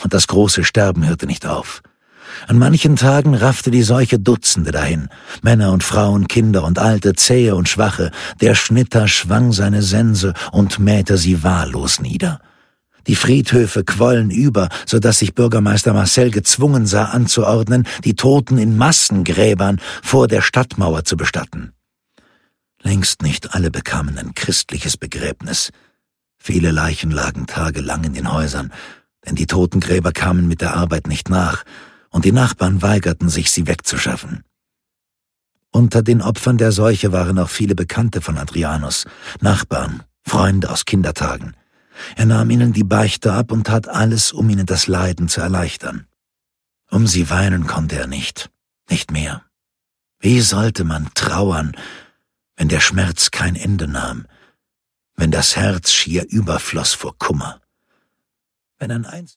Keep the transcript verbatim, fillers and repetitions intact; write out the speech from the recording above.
und das große Sterben hörte nicht auf. An manchen Tagen raffte die Seuche Dutzende dahin, Männer und Frauen, Kinder und Alte, zähe und schwache. Der Schnitter schwang seine Sense und mähte sie wahllos nieder. Die Friedhöfe quollen über, so dass sich Bürgermeister Marcel gezwungen sah anzuordnen, die Toten in Massengräbern vor der Stadtmauer zu bestatten. Längst nicht alle bekamen ein christliches Begräbnis. Viele Leichen lagen tagelang in den Häusern, denn die Totengräber kamen mit der Arbeit nicht nach, und die Nachbarn weigerten sich, sie wegzuschaffen. Unter den Opfern der Seuche waren auch viele Bekannte von Adrianus, Nachbarn, Freunde aus Kindertagen. Er nahm ihnen die Beichte ab und tat alles, um ihnen das Leiden zu erleichtern. Um sie weinen konnte er nicht, nicht mehr. Wie sollte man trauern, wenn der Schmerz kein Ende nahm, wenn das Herz schier überfloss vor Kummer? Wenn ein Einz